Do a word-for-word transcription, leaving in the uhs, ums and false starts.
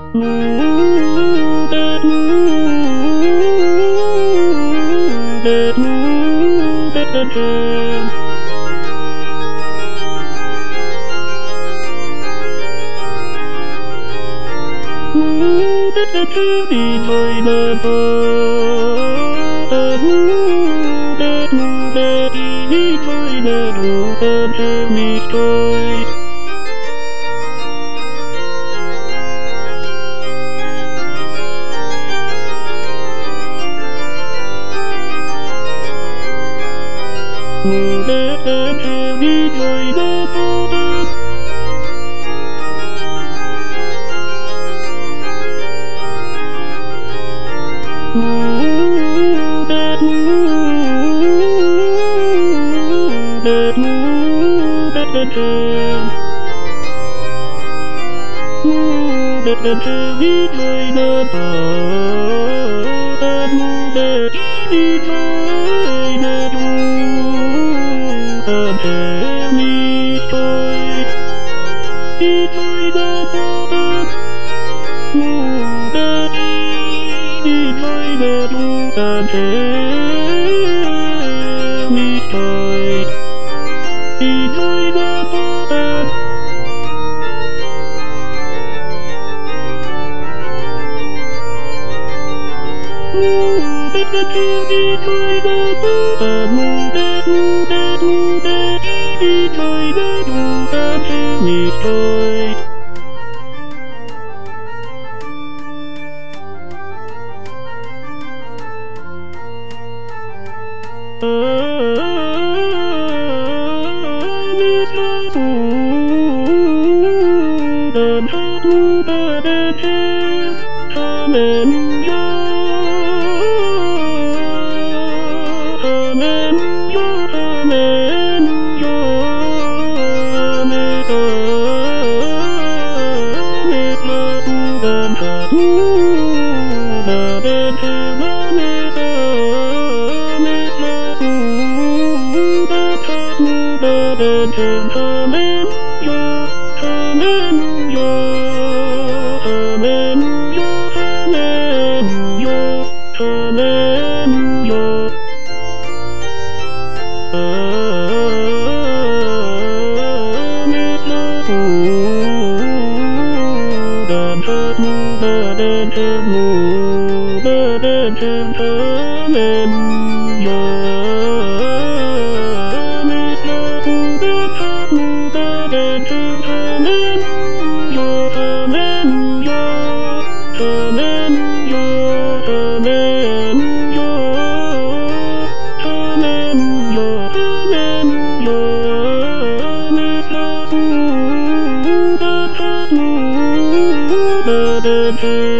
Đi chơi bờ bờ đi chơi bờ bờ bờ mi chơi mưa bé em đi chơi bờ bờ đi chơi bờ bờ đi chơi bờ bờ mi chơi đi chơi bờ bờ đi chơi bờ bờ mi chơi đi chơi bờ bờ đi chơi bờ bờ mu đê mu đê mu đê đi chơi bờ bờ mi chơi mi chơi tu đàn hát mu đê đê đê ha men yo Thank you.